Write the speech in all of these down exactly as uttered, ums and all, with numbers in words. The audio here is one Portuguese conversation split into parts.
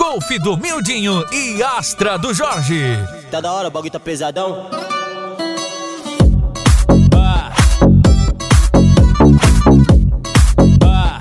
Golf do Mildinho e Astra do Jorge. Tá da hora, o bagulho tá pesadão. Ah. Ah.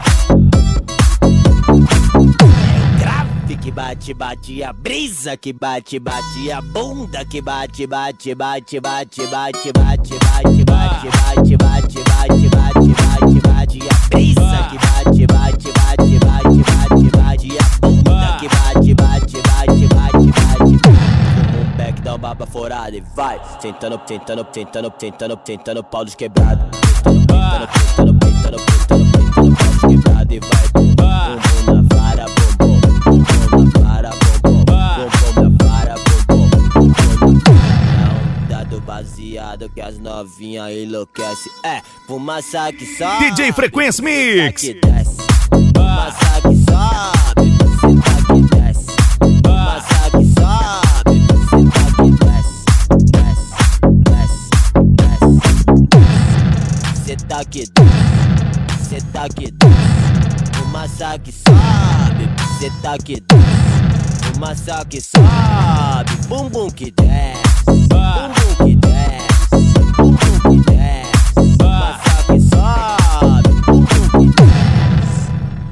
Grave que bate, bate, a brisa que bate, bate, a bunda que bate, bate, bate, bate, bate, bate, bate, bate, bate, bate, bate, bate, bate, bate, a brisa que bate, bate, bate, bate, bate, bate, a bunda que bate, bate, bate, bate, bate. Como um back dá uma baba forada e vai tentando, tentando, tentando, tentando, tentando, pau dos quebrados. Tentando, tentando, tentando, tentando, tentando, pau dos quebrados e vai bum, bum, na vara, bum, bum, bum, na vara, bum, bum, bum, na vara, bum, bum, bum, na vara. Na onda do baseado que as novinhas enlouquece. É, fumaça que sobe, D J Frequência Mix. que desce. Fumaça que sobe, você tá que desce. Fumaça que sobe, você tá que desce. Desce, desce, desce. Cê tá que desce, cê tá que desce. Fumaça que sobe, cê tá que desce. Fumaça que sobe, bumbum que desce. Bumbum que desce, bumbum que desce. Fumaça que sobe, bumbum que desce.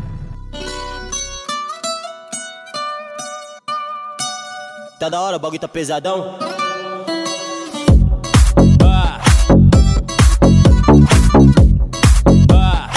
Tá da hora, o bagulho tá pesadão. Ah. Ah.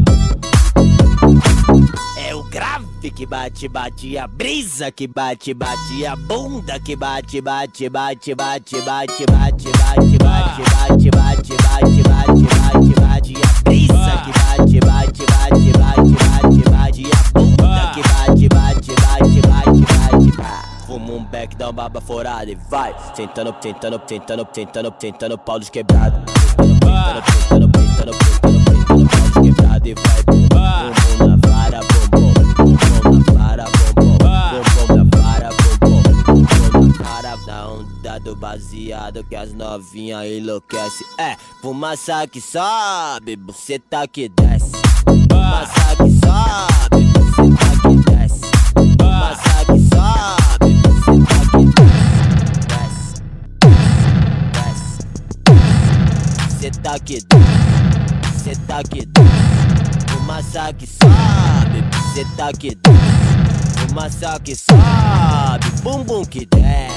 É o grave que bate, bate, a brisa que bate, bate, a bunda que bate, bate, bate, bate, bate, bate, bate, bate, bate, bate, bate, bate, bate, bate, a brisa que bate, bate, bate, bate, bate, bate, a bunda que bate, bate, bate, bate, bate. Fuma um beck, dá uma baba forada e vai tentando, tentando, tentando, tentando, tentando, pau dos quebrados. Tentando, tentando, tentando, tentando, tentando, pau dos quebrados e vai bum, bum, na vara, bum, bum, bum, na vara, bum, bum, bum, na vara, bum, bum, bum, na vara. Na onda do baseado que as novinhas enlouquece. É, fumaça que sobe, buceta que desce. Fumaça que sobe, buceta que desce. Fumaça que sobe, buceta que desce. Desce, desce. Cê tá que desce, cê tá que desce. Fumaça que sobe, cê tá que desce. Fumaça que sobe, bumbum que desce.